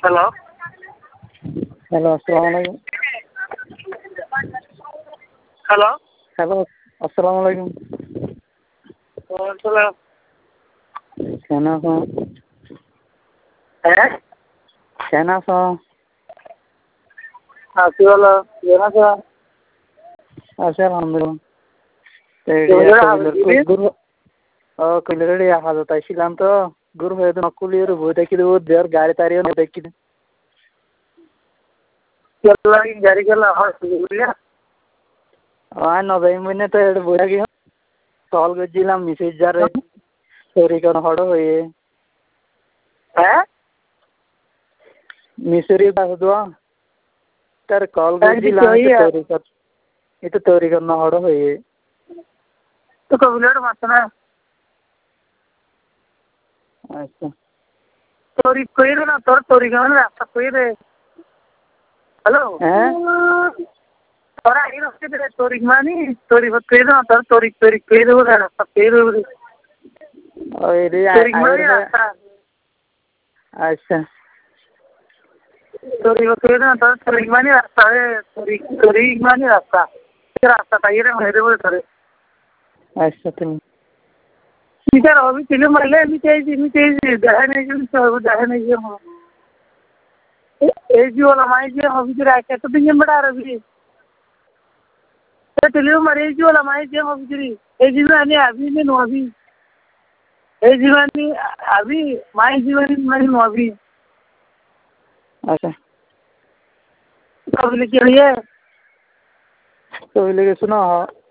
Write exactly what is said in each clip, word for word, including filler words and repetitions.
Hello hello अस्सलाम वालेकुम। Hello hello अस्सलाम वालेकुम। वालेकुम कहना था है कहना था आसी वाला लेना था अच्छा alhamdulillah Kemudian habis ini? guru oh kalian ya hal itu silam tuh guru itu aku lihat buat itu biar gari tarian buat itu चल लगी जारी कर ला और बोलिया ah नब्बे महीने तो ये बुरा क्यों कॉल कर जिला मैसेज जा रहे चोरी करना हड़ो हुए है मिसरी बात हुआ तेरे कॉल कर जिला चोरी कर itu चोरी करना हड़ो हुए तो कबूलर मसना अच्छा चोरी कोई ना तोर चोरी का ना रास्ता कोई रे हेलो हैं तोरा ही रास्ते पे चोरी मानी चोरी बत कोई ना तोर चोरी चोरी कोई रे वो रास्ता कोई रे अरे चोरी मानी रास्ता अच्छा चोरी बत कोई ना तोर चोरी मानी रास्ता है चोरी चोरी मानी रास्ता रास्ता ताई रे मेरे वो करे अच्छा तुम इधर अभी किलो मरले अभी चाहिए अभी चाहिए दह नहीं जो सब दह नहीं जो हम ए जी वाला माई जी अभी जो राय तो दिन बड़ा रवि तो किलो मरे जी वाला माई जी अभी जो ए जी में आने अभी में नो अभी ए जी में अभी माई जीवन में नो अभी अच्छा तो अभी लेके आइए तो लेके सुना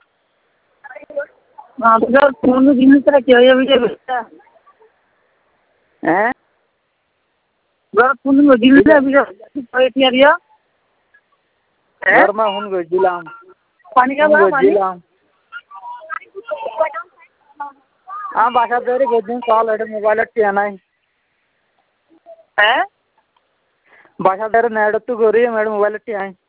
हाँ तो यार फोन में जिन्हें तरह क्या है अभी ये बेटा हैं यार फोन में जिन्हें तरह अभी जो पैसे क्या दिया घर में हूँ गो जिला पानी का बड़ा पानी जिला हाँ बासा तेरे गोदी कॉल है मोबाइल अच्छी है ना हैं बासा तेरे नेट तू करी है मेरे मोबाइल अच्छी है